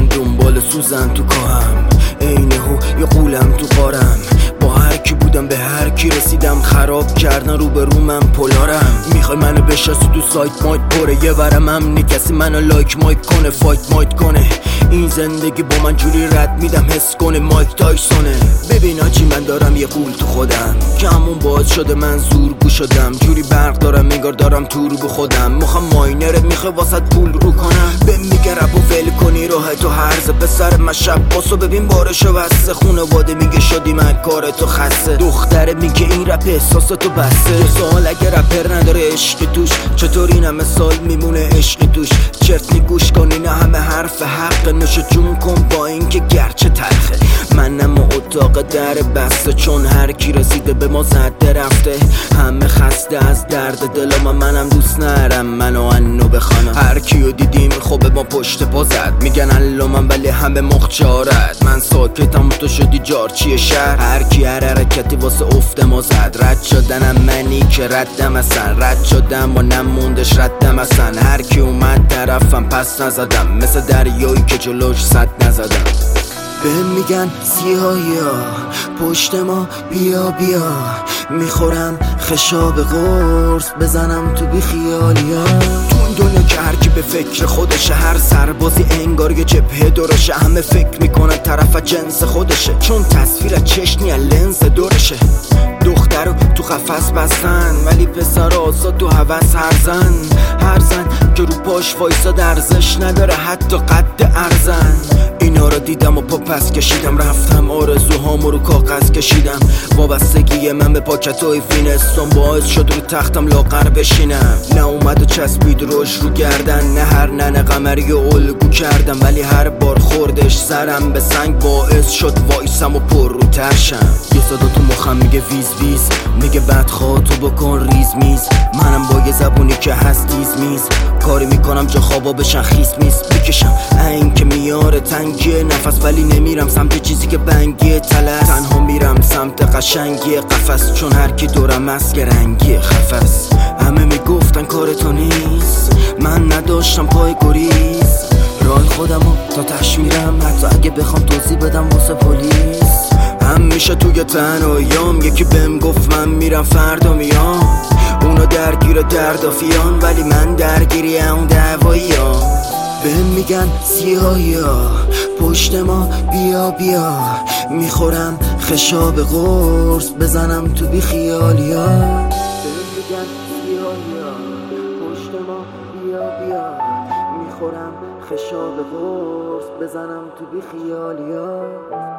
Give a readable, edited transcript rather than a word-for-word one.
دنبال سوزن تو کاهم، عین هو یا قولم تو قارم. با هر کی بودم به هر کی رسیدم، خراب کردن رو به رو من پولارم. میخوای منو بشناسی تو سایت مایت پره، یه ورم امنی کسی منو لایک مایک کنه، فایت مایت کنه. این زندگی با من جوری رد میدم حس کنه مایک تایسونه. ببین آجی من دارم یه قول تو خودم که همون باعث شده من زورگو شدم. جوری برق دارم انگار دارم تور بو خودم. میخوام ماینره میخوای واسط پول رو کنم. به میگه رب و ول کنی راه تو هرزه. پسر من شب باسو ببین بارشو بسته. خونواده میگه شدی من کار تو خسته. دختره میگه این رپ احساس تو بسته. یه سوال اگه رپر نداره عشقی توش، چطور این همه سال میمونه عشقی توش؟ چرتنی گوش کن این همه حرف حق، نوشو جون کن با اینکه گرچه تلخه. منم اتاق در بسته، چون هر کی رسیده به ما زده رفته. همه خسته از درد دلم، منم دوست نرم منو انو بخوانم. هر کیو دیدیم خب ما پشت پا زد، میگن علامم ولی همه مخچارت. من ساکتم تو شدی جارچی شهر، هر کی هر حرکتی واسه افت ما زد. رد شدنم منی که ردم اصلا، رد شدم و نموندش ردم اصلا. هر کی اومد طرفم پس نزدم، مثل دریایی که جلوش صد نزدم. بهم میگن سیاهیا پشت ما بیا بیا، میخورم خشاب قرص بزنم تو بی خیالیا. تو این دنیا که هر کی به فکر خودشه، هر سربازی انگار یه جبهه دورشه. همه فکر میکنن طرف جنس خودشه، چون تصویر چشمی لنز دورشه. دخترو تو قفس بستن، ولی پسر آزاد تو هوس هر زن که رو پاش وایسا درزش نداره حتی قد ارزن. اینا رو دیدم و پا پس کشیدم، رفتم آرزوهامو رو کاغذ کشیدم. وابستگی من به پاکتای فینستون باعث شد رو تختم لاغر بشینم. نه اومد و چسبید روش رو گردن، نه هر ننه قمری و الگو کردم. ولی هر بار خوردش سرم به سنگ باعث شد وایسم و پر رو ترشم. یه صدا تو مخم میگه ویز ویز، میگه بدخواه تو بکن ریز میز. منم با یه زبونی که هست تیز میز، کاری میکنم جا خوابا بشن خیس میز. بکشم این که میاره تنگی نفس، ولی نمیرم سمت چیزی که بنگی تلس. تنها میرم سمت قشنگی قفس، چون هر کی دورم است که رنگی خفس. همه میگفتن کار تو نیست، من نداشتم پای گریز. راه خودمو تا تش میرم، حتی اگه بخوام توضیح بدم واسه پلیس. همیشه توی تنهاییام یکی بهم گفت من میرم فردا میام. اونا درگیر دردافیان، ولی من درگیری اون دعواییام. بهم میگن سیاهیا پشت ما بیا بیا، میخورم خشاب قرص بزنم تو بی خیالیا. بهم میگن سیاهیا پشت ما بیا بیا، میخورم خشاب قرص بزنم تو بی خیالیا.